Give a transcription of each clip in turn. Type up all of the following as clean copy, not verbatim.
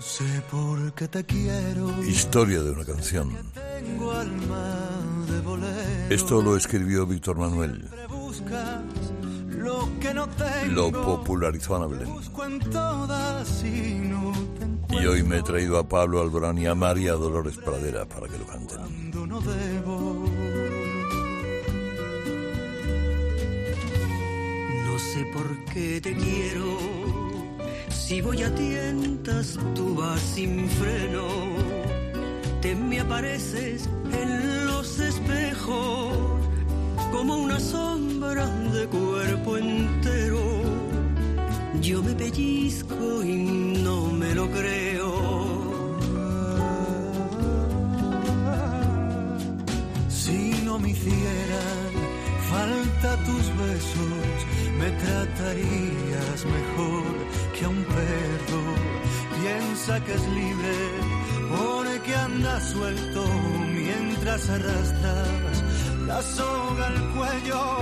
sé por qué te quiero. Historia de una canción. Tengo alma de bolero. Esto lo escribió Víctor Manuel. Lo que no tengo, lo popularizó Ana Belén. En todas y, no y hoy me he traído a Pablo Alborán y a María Dolores Pradera para que lo canten. No debo. No sé por qué te quiero. Si voy a tientas, tú vas sin freno. Te me apareces en los espejos como una sombra de cuerpo entero. Yo me pellizco y no me lo creo. Si no me hicieran falta tus besos, me tratarías mejor que a un perro. Piensa que es libre porque anda suelto mientras arrastras la soga al cuello.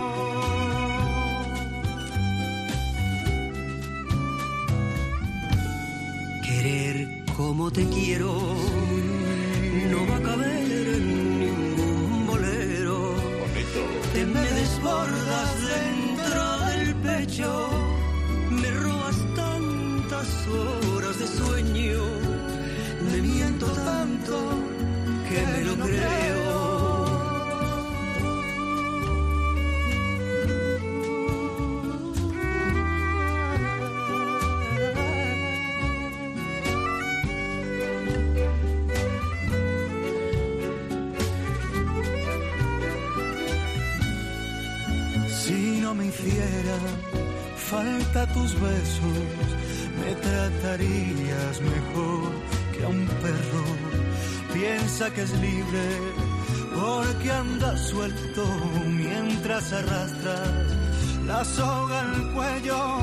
Querer como te quiero no va a caber en ningún bolero. Bonito. Te me desbordas dentro del pecho, me robas tantas horas de sueño, me miento tanto que me lo creo. Si no me hiciera falta tus besos, me tratarías mejor que a un perro. Piensa que es libre porque anda suelto mientras arrastras la soga al cuello.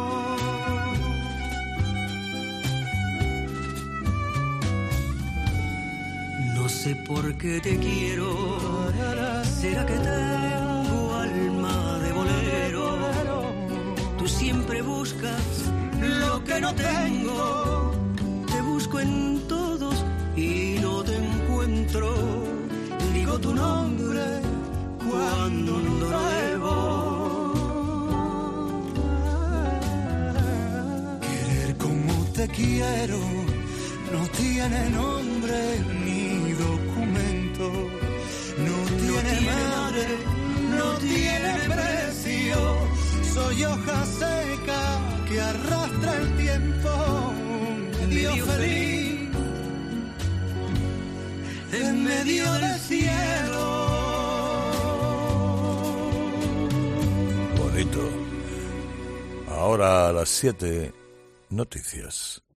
No sé por qué te quiero. ¿Será que tengo alma de bolero? Tú siempre buscas lo que no tengo. Te busco en todos y no te encuentro. Digo tu nombre cuando no debo. Querer como te quiero no tiene nombre ni documento. No tiene madre, no tiene precio. Soy hoja seca que arrastra el tiempo. Medio feliz en medio del cielo. Bonito. Ahora a las 7, noticias.